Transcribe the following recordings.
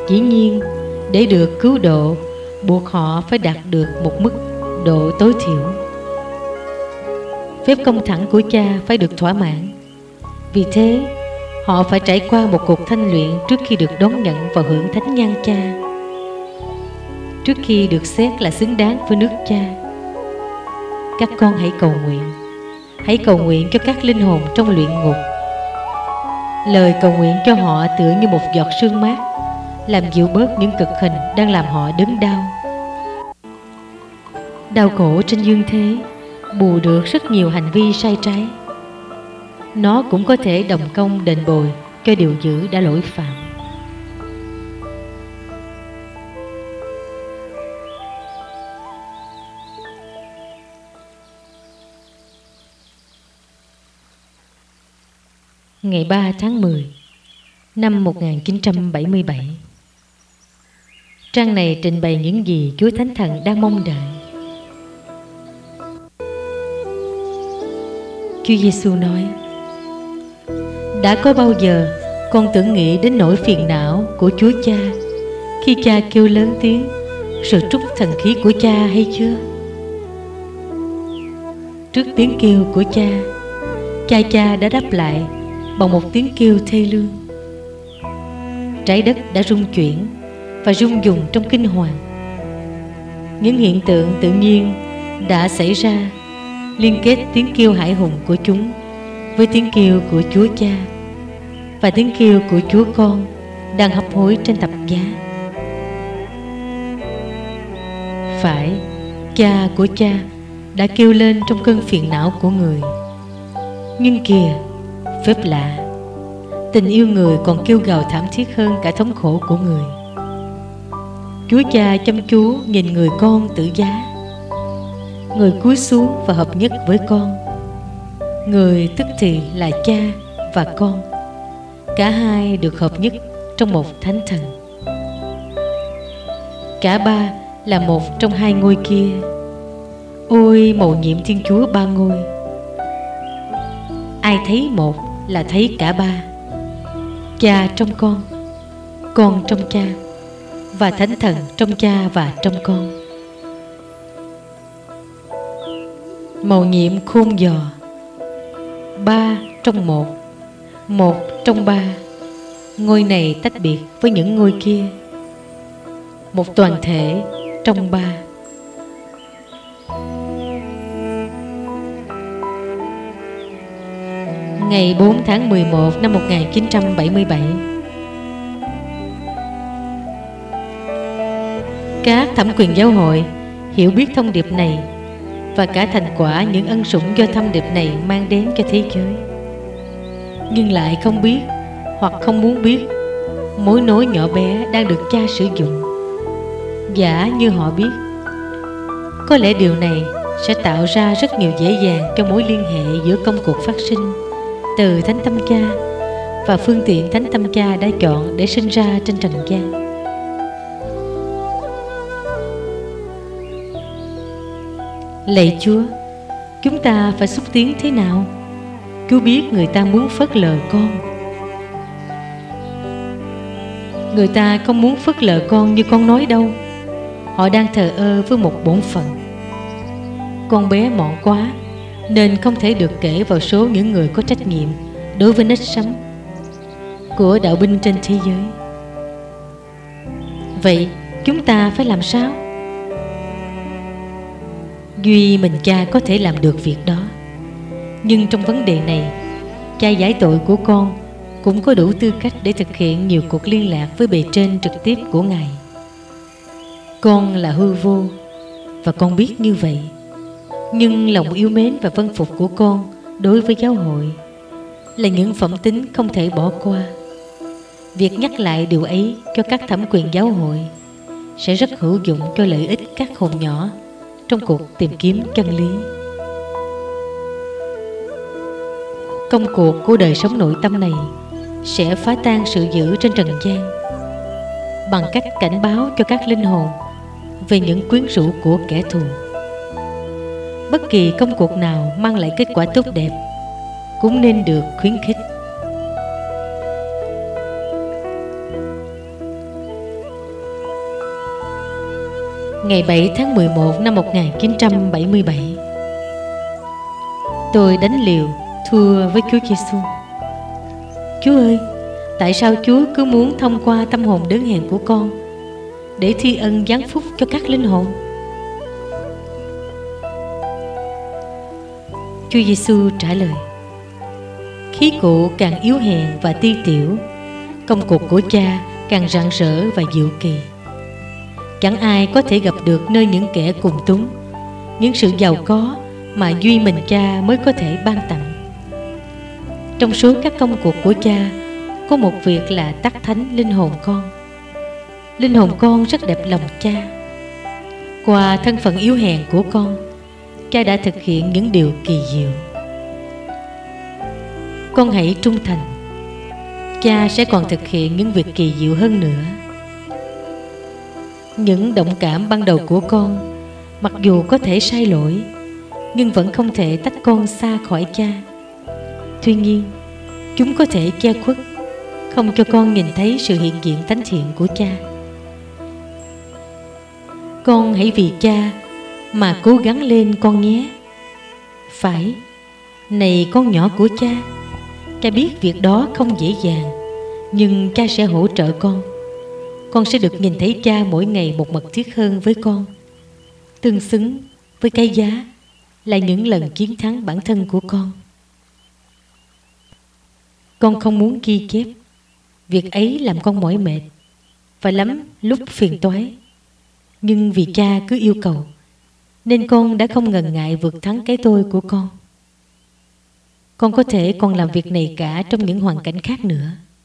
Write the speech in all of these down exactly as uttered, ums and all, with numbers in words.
Dĩ nhiên, để được cứu độ, buộc họ phải đạt được một mức độ tối thiểu. Phép công thẳng của cha phải được thỏa mãn. Vì thế, họ phải trải qua một cuộc thanh luyện trước khi được đón nhận và hưởng thánh nhan cha, trước khi được xét là xứng đáng với nước cha. Các con hãy cầu nguyện, hãy cầu nguyện cho các linh hồn trong luyện ngục. Lời cầu nguyện cho họ tựa như một giọt sương mát, làm dịu bớt những cực hình đang làm họ đớn đau. Đau khổ trên dương thế bù được rất nhiều hành vi sai trái. Nó cũng có thể đồng công đền bồi cho điều dữ đã lỗi phạm. Ngày ba tháng mười năm một nghìn chín trăm bảy mươi bảy. Trang này trình bày những gì Chúa Thánh Thần đang mong đợi. Chúa Giêsu nói: đã có bao giờ con tưởng nghĩ đến nỗi phiền não của Chúa Cha khi Cha kêu lớn tiếng rồi trút thần khí của Cha hay chưa? Trước tiếng kêu của Cha, Cha Cha đã đáp lại bằng một tiếng kêu thê lương. Trái đất đã rung chuyển và rung rùng trong kinh hoàng. Những hiện tượng tự nhiên đã xảy ra liên kết tiếng kêu hãi hùng của chúng với tiếng kêu của Chúa Cha và tiếng kêu của Chúa Con đang hấp hối trên thập giá. Phải, Cha của Cha đã kêu lên trong cơn phiền não của người. Nhưng kìa, phép lạ, tình yêu người còn kêu gào thảm thiết hơn cả thống khổ của người. Chúa Cha chăm chú nhìn người con tự giá. Người cúi xuống và hợp nhất với con. Người tức thì là Cha và con, cả hai được hợp nhất trong một thánh thần. Cả ba là một trong hai ngôi kia. Ôi mầu nhiệm Thiên Chúa ba ngôi! Ai thấy một là thấy cả ba. Cha trong con, con trong Cha, và Thánh Thần trong Cha và trong con. Mầu nhiệm khôn dò. Ba trong một, một trong ba. Ngôi này tách biệt với những ngôi kia. Một toàn thể trong ba. Ngày bốn tháng mười một năm một nghìn chín trăm bảy mươi bảy. Các thẩm quyền giáo hội hiểu biết thông điệp này và cả thành quả những ân sủng do thông điệp này mang đến cho thế giới, nhưng lại không biết hoặc không muốn biết mối nối nhỏ bé đang được Cha sử dụng. Giả như họ biết, có lẽ điều này sẽ tạo ra rất nhiều dễ dàng cho mối liên hệ giữa công cuộc phát sinh từ Thánh Tâm Cha và phương tiện Thánh Tâm Cha đã chọn để sinh ra trên trần gian. Lạy Chúa, chúng ta phải xúc tiến thế nào? Chúa biết người ta muốn phớt lờ con. Người ta không muốn phớt lờ con như con nói đâu. Họ đang thờ ơ với một bổn phận. Con bé mọn quá nên không thể được kể vào số những người có trách nhiệm đối với nếp sống của đạo binh trên thế giới. Vậy chúng ta phải làm sao? Duy mình Cha có thể làm được việc đó. Nhưng trong vấn đề này, Cha giải tội của con cũng có đủ tư cách để thực hiện nhiều cuộc liên lạc với bề trên trực tiếp của Ngài. Con là hư vô và con biết như vậy. Nhưng lòng yêu mến và vâng phục của con đối với giáo hội là những phẩm tính không thể bỏ qua. Việc nhắc lại điều ấy cho các thẩm quyền giáo hội sẽ rất hữu dụng cho lợi ích các hồn nhỏ trong cuộc tìm kiếm chân lý. Công cuộc của đời sống nội tâm này sẽ phá tan sự dữ trên trần gian bằng cách cảnh báo cho các linh hồn về những quyến rũ của kẻ thù. Bất kỳ công cuộc nào mang lại kết quả tốt đẹp cũng nên được khuyến khích. Ngày bảy tháng mười một năm một nghìn chín trăm bảy mươi bảy, tôi đánh liều thua với Chúa Giêsu. Chúa ơi, tại sao Chúa cứ muốn thông qua tâm hồn đớn hèn của con để thi ân giáng phúc cho các linh hồn? Chúa Giêsu trả lời: khí cụ càng yếu hèn và ti tiểu, công cuộc của Cha càng rạng rỡ và diệu kỳ. Chẳng ai có thể gặp được nơi những kẻ cùng túng những sự giàu có mà duy mình Cha mới có thể ban tặng. Trong số các công cuộc của Cha, có một việc là tác thánh linh hồn con. Linh hồn con rất đẹp lòng Cha. Qua thân phận yếu hèn của con, Cha đã thực hiện những điều kỳ diệu. Con hãy trung thành, Cha sẽ còn thực hiện những việc kỳ diệu hơn nữa. Những động cảm ban đầu của con, mặc dù có thể sai lỗi, nhưng vẫn không thể tách con xa khỏi Cha. Tuy nhiên, chúng có thể che khuất, không cho con nhìn thấy sự hiện diện thánh thiện của Cha. Con hãy vì Cha mà cố gắng lên con nhé. Phải, này con nhỏ của Cha, Cha biết việc đó không dễ dàng, nhưng Cha sẽ hỗ trợ con. Con sẽ được nhìn thấy Cha mỗi ngày một mật thiết hơn với con, tương xứng với cái giá là những lần chiến thắng bản thân của con. Con không muốn ghi chép, việc ấy làm con mỏi mệt và lắm lúc phiền toái. Nhưng vì Cha cứ yêu cầu, nên con đã không ngần ngại vượt thắng cái tôi của con. Con có thể còn làm việc này cả trong những hoàn cảnh khác nữa.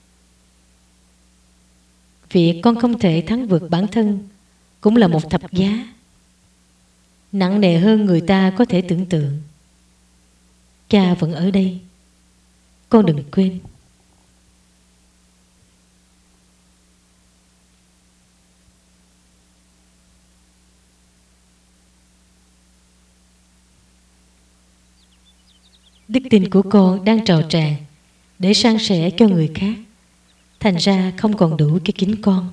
Việc con không thể thắng vượt bản thân cũng là một thập giá, nặng nề hơn người ta có thể tưởng tượng. Cha vẫn ở đây, con đừng quên. Đức tin của con đang trào tràn để san sẻ cho người khác, thành ra không còn đủ cho chính con.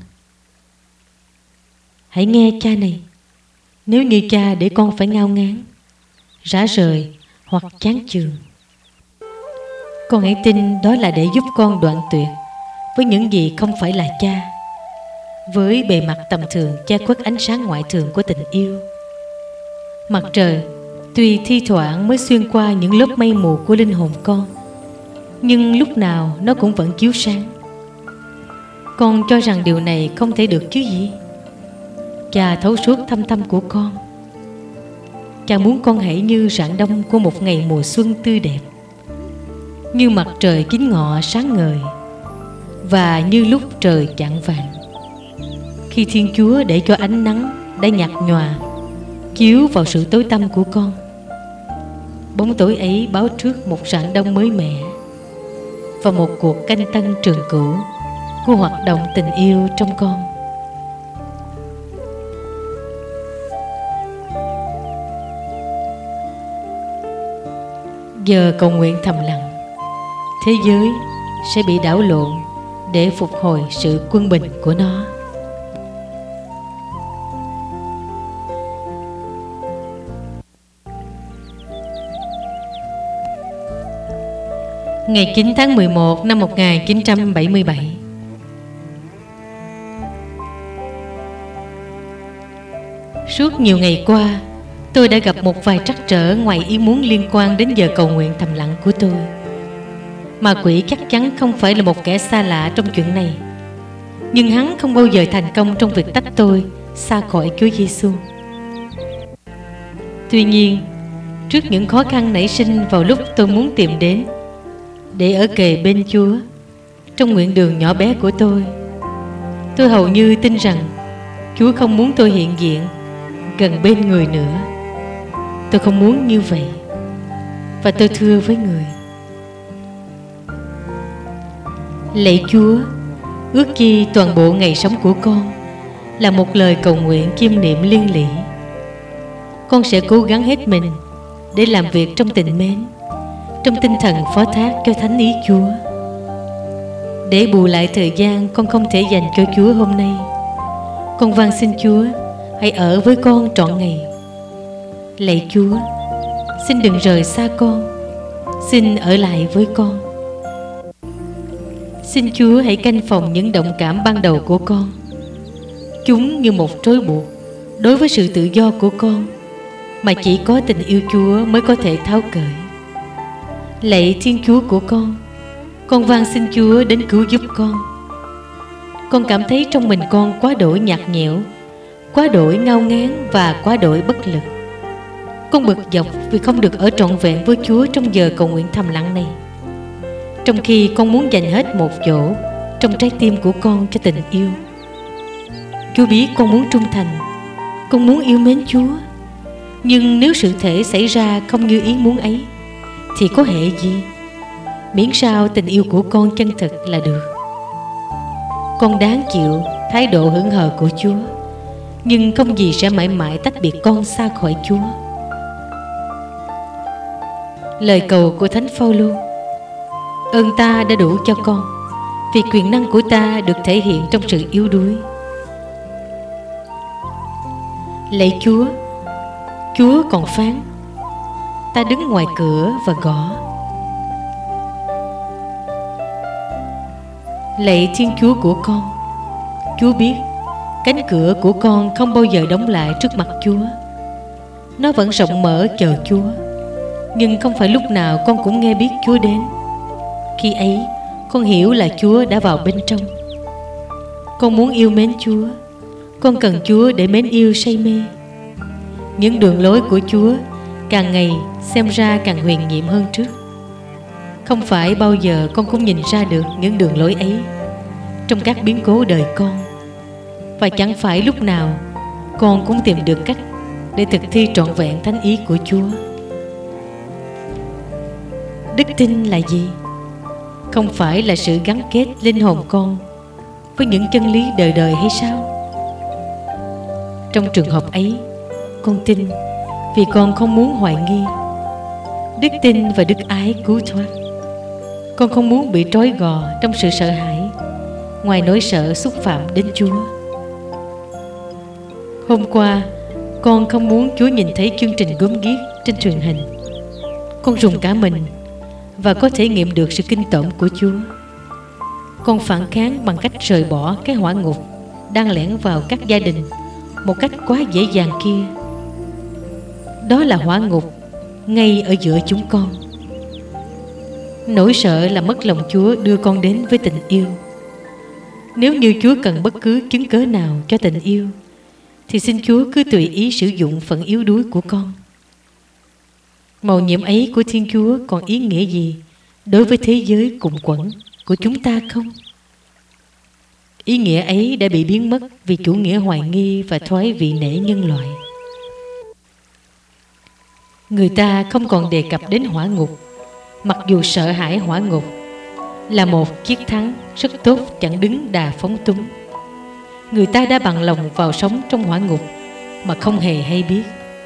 Hãy nghe Cha này. Nếu như Cha để con phải ngao ngán, rã rời hoặc chán chường, con hãy tin đó là để giúp con đoạn tuyệt với những gì không phải là Cha, với bề mặt tầm thường che khuất ánh sáng ngoại thường của tình yêu. Mặt trời tuy thi thoảng mới xuyên qua những lớp mây mù của linh hồn con, nhưng lúc nào nó cũng vẫn chiếu sáng. Con cho rằng điều này không thể được chứ gì? Cha thấu suốt thâm tâm của con. Cha muốn con hãy như rạng đông của một ngày mùa xuân tươi đẹp, như mặt trời kín ngọ sáng ngời, và như lúc trời chạng vàng, khi Thiên Chúa để cho ánh nắng đã nhạt nhòa chiếu vào sự tối tăm của con. Bóng tối ấy báo trước một rạng đông mới mẻ và một cuộc canh tân trường cửu của hoạt động tình yêu trong con. Giờ cầu nguyện thầm lặng, thế giới sẽ bị đảo lộn để phục hồi sự quân bình của nó. Ngày chín tháng mười một năm một nghìn chín trăm bảy mươi bảy. Suốt nhiều ngày qua, tôi đã gặp một vài trắc trở ngoài ý muốn liên quan đến giờ cầu nguyện thầm lặng của tôi. Ma quỷ chắc chắn không phải là một kẻ xa lạ trong chuyện này, nhưng hắn không bao giờ thành công trong việc tách tôi xa khỏi Chúa Giêsu. Tuy nhiên, trước những khó khăn nảy sinh vào lúc tôi muốn tìm đến để ở kề bên Chúa trong nguyện đường nhỏ bé của tôi, tôi hầu như tin rằng Chúa không muốn tôi hiện diện gần bên người nữa. Tôi không muốn như vậy, và tôi thưa với người: lạy Chúa, ước chi toàn bộ ngày sống của con là một lời cầu nguyện chiêm niệm liên lỉ. Con sẽ cố gắng hết mình để làm việc trong tình mến, trong tinh thần phó thác cho thánh ý Chúa. Để bù lại thời gian con không thể dành cho Chúa hôm nay, con van xin Chúa hãy ở với con trọn ngày. Lạy Chúa, xin đừng rời xa con, xin ở lại với con. Xin Chúa hãy canh phòng những động cảm ban đầu của con. Chúng như một trói buộc đối với sự tự do của con, mà chỉ có tình yêu Chúa mới có thể tháo cởi. Lạy Thiên Chúa của con, con van xin Chúa đến cứu giúp con. Con cảm thấy trong mình con quá đổi nhạt nhẽo, quá đổi ngao ngán và quá đổi bất lực. Con bực dọc vì không được ở trọn vẹn với Chúa trong giờ cầu nguyện thầm lặng này, trong khi con muốn dành hết một chỗ trong trái tim của con cho tình yêu. Chúa biết con muốn trung thành, con muốn yêu mến Chúa. Nhưng nếu sự thể xảy ra không như ý muốn ấy, thì có hệ gì? Miễn sao tình yêu của con chân thực là được. Con đáng chịu thái độ hững hờ của Chúa, nhưng không gì sẽ mãi mãi tách biệt con xa khỏi Chúa. Lời cầu của Thánh Phaolô: ơn ta đã đủ cho con, vì quyền năng của ta được thể hiện trong sự yếu đuối. Lạy Chúa, Chúa còn phán: ta đứng ngoài cửa và gõ. Lạy Thiên Chúa của con, Chúa biết cánh cửa của con không bao giờ đóng lại trước mặt Chúa. Nó vẫn rộng mở chờ Chúa, nhưng không phải lúc nào con cũng nghe biết Chúa đến. Khi ấy, con hiểu là Chúa đã vào bên trong. Con muốn yêu mến Chúa, con cần Chúa để mến yêu say mê. Những đường lối của Chúa càng ngày xem ra càng huyền nhiệm hơn trước. Không phải bao giờ con cũng nhìn ra được những đường lối ấy trong các biến cố đời con, và chẳng phải lúc nào con cũng tìm được cách để thực thi trọn vẹn thánh ý của Chúa. Đức tin là gì? Không phải là sự gắn kết linh hồn con với những chân lý đời đời hay sao? Trong trường hợp ấy, con tin vì con không muốn hoài nghi. Đức tin và đức ái cứu thoát. Con không muốn bị trói gò trong sự sợ hãi, ngoài nỗi sợ xúc phạm đến Chúa. Hôm qua, con không muốn Chúa nhìn thấy chương trình gớm ghiếc trên truyền hình. Con rùng cả mình và có thể nghiệm được sự kinh tởm của Chúa. Con phản kháng bằng cách rời bỏ cái hỏa ngục đang lẻn vào các gia đình một cách quá dễ dàng kia. Đó là hỏa ngục ngay ở giữa chúng con. Nỗi sợ là mất lòng Chúa đưa con đến với tình yêu. Nếu như Chúa cần bất cứ chứng cớ nào cho tình yêu, thì xin Chúa cứ tùy ý sử dụng phần yếu đuối của con. Mầu nhiệm ấy của Thiên Chúa còn ý nghĩa gì đối với thế giới cùng quẫn của chúng ta không? Ý nghĩa ấy đã bị biến mất vì chủ nghĩa hoài nghi và thoái vị nể nhân loại. Người ta không còn đề cập đến hỏa ngục, mặc dù sợ hãi hỏa ngục là một chiếc thắng rất tốt chẳng đứng đà phóng túng. Người ta đã bằng lòng vào sống trong hỏa ngục mà không hề hay biết.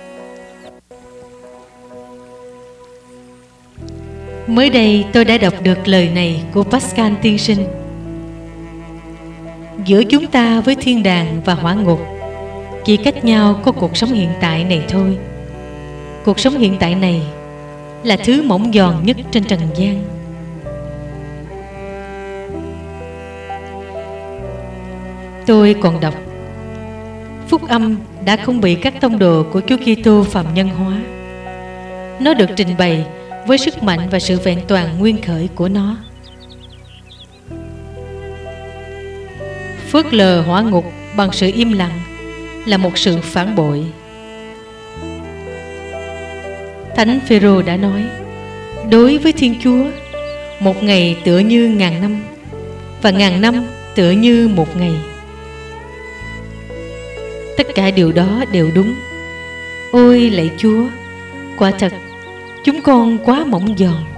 Mới đây tôi đã đọc được lời này của Pascal tiên sinh: giữa chúng ta với thiên đàng và hỏa ngục chỉ cách nhau có cuộc sống hiện tại này thôi. Cuộc sống hiện tại này là thứ mỏng giòn nhất trên trần gian. Tôi còn đọc: phúc âm đã không bị các tông đồ của Chúa Kitô phàm nhân hóa. Nó được trình bày với sức mạnh và sự vẹn toàn nguyên khởi của nó. Phớt lờ hỏa ngục bằng sự im lặng là một sự phản bội. Thánh Phêrô đã nói: đối với Thiên Chúa, một ngày tựa như ngàn năm, và ngàn năm tựa như một ngày. Tất cả điều đó đều đúng. Ôi lạy Chúa, quả thật chúng con quá mỏng giòn.